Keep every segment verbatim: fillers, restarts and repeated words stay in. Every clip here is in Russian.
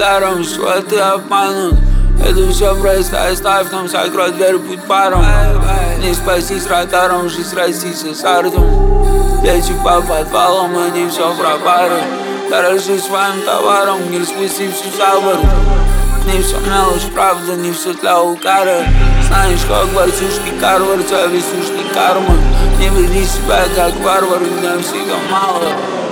даром, что ты обманут. Это все просто оставь нам, закрой дверь, путь паром. Не спастись радаром, жизнь растится с артом. Плечи по подвалам, они все пропарят. Дорожи своим товаром, не спусти всю забору. Не все мелочь, правда, не все для укара. Знаешь, как варсюшки карвар, весюшки карма. Не веди себя как варвар, мне всегда мало.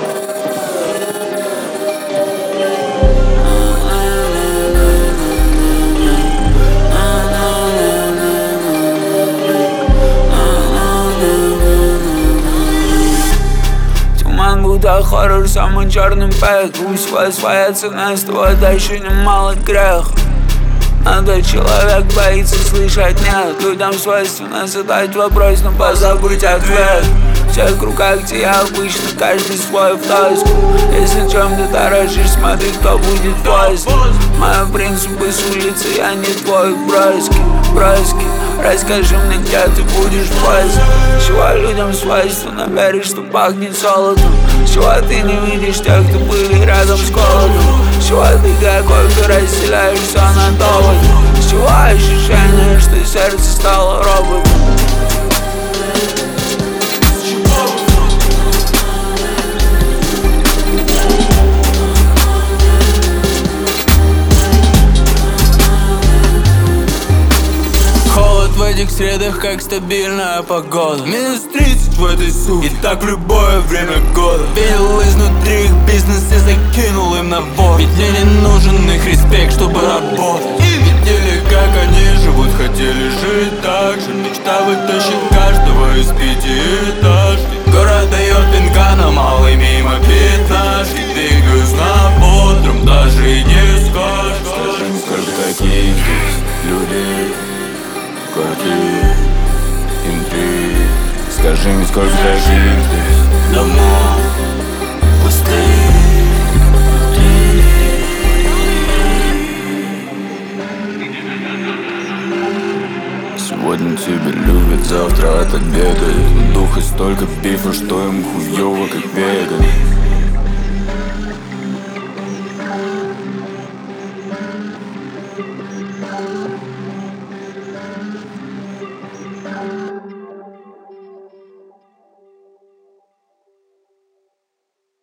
Туман будто хоррор, самым черным пэк. У всего своя цена, с тобой дальше немало грех. Надо человек боится слышать нет. Людям свойственно задать вопрос, но позабыть ответ. Все кругах, где я обычно, каждый свой в тоску. Если чем-то дорожишь, смотри, кто будет после. Мои принципы с улицы, я не твой броски, броски. Расскажи мне, где ты будешь после. Чего людям свойственно верить, что пахнет солодом. Чего ты не видишь тех, кто были рядом с голодом. Чего ты какой-то разделяешься на довод. Чего ощущение, что сердце стало роботом. В этих средах, как стабильная погода. Минус тридцать в этой суке, и так в любое время года. Видел изнутри их бизнес и закинул им на борт. Ведь мне не нужен их респект, чтобы работать. Видели, как они живут, хотели жить так же. Мечта вытащит каждого из пятиэтажки. Город дает пинка на малый мимо пятнашки. Двигаюсь на бодром, даже и не скажешь. Скажи мне, сколько таких здесь людей, квартир, интриг. Скажи мне, сколько таких здесь домов пустых. Сегодня тебя любят, завтра отобедают. Духа столько бифа, что им хуёво, как веган.